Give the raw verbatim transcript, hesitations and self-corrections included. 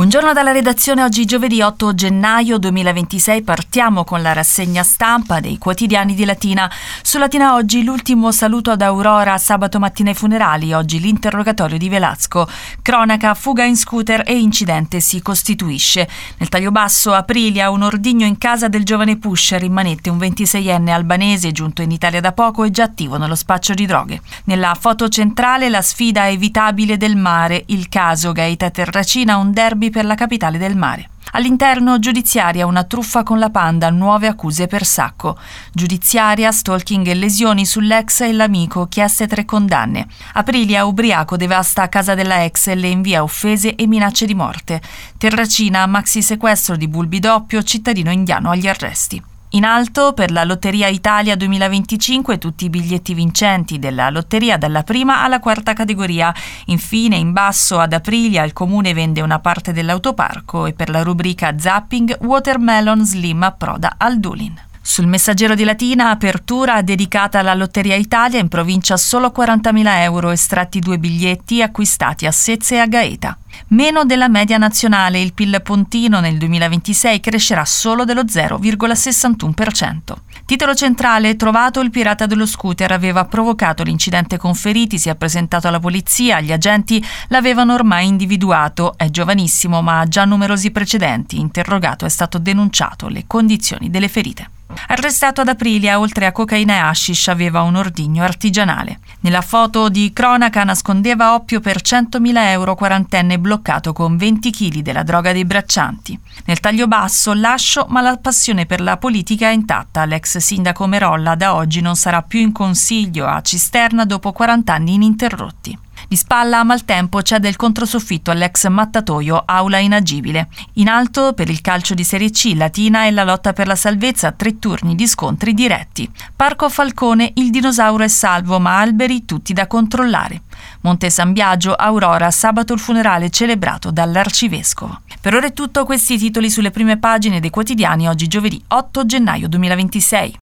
Buongiorno dalla redazione, oggi giovedì otto gennaio duemilaventisei partiamo con la rassegna stampa dei quotidiani di Latina. Su Latina oggi l'ultimo saluto ad Aurora, sabato mattina ai funerali, oggi l'interrogatorio di Velasco, cronaca, fuga in scooter e incidente si costituisce. Nel taglio basso Aprilia, un ordigno in casa del giovane pusher, in manette un ventiseienne albanese giunto in Italia da poco e già attivo nello spaccio di droghe. Nella foto centrale la sfida evitabile del mare, il caso Gaeta Terracina, un derby per la capitale del mare. All'interno giudiziaria, una truffa con la Panda, nuove accuse per Sacco. Giudiziaria, stalking e lesioni sull'ex e l'amico, chieste tre condanne. Aprilia, ubriaco, devasta a casa della ex e le invia offese e minacce di morte. Terracina, maxi sequestro di Bulbi doppio, cittadino indiano agli arresti. In alto, per la Lotteria Italia duemilaventicinque, tutti i biglietti vincenti della lotteria dalla prima alla quarta categoria. Infine, in basso, ad Aprilia, il comune vende una parte dell'autoparco e per la rubrica Zapping, Watermelon Slim approda al Dulin. Sul Messaggero di Latina, apertura dedicata alla Lotteria Italia, in provincia solo quarantamila euro, estratti due biglietti acquistati a Sezze e a Gaeta. Meno della media nazionale, il P I L pontino nel duemilaventisei crescerà solo dello zero virgola sessantuno per cento. Titolo centrale, trovato il pirata dello scooter, aveva provocato l'incidente con feriti, si è presentato alla polizia, gli agenti l'avevano ormai individuato, è giovanissimo ma ha già numerosi precedenti, interrogato è stato denunciato, le condizioni delle ferite. Arrestato ad Aprilia, oltre a cocaina e hashish, aveva un ordigno artigianale. Nella foto di cronaca nascondeva oppio per centomila euro, quarantenne bloccato con venti chili della droga dei braccianti. Nel taglio basso, lascio ma la passione per la politica è intatta. L'ex sindaco Merolla da oggi non sarà più in consiglio a Cisterna dopo quaranta anni ininterrotti. Di spalla a maltempo c'è del controsoffitto all'ex mattatoio, aula inagibile. In alto, per il calcio di Serie C, Latina e la lotta per la salvezza, tre turni di scontri diretti. Parco Falcone, il dinosauro è salvo, ma alberi tutti da controllare. Monte San Biagio, Aurora, sabato il funerale celebrato dall'arcivescovo. Per ora è tutto, questi titoli sulle prime pagine dei quotidiani, oggi giovedì otto gennaio duemilaventisei.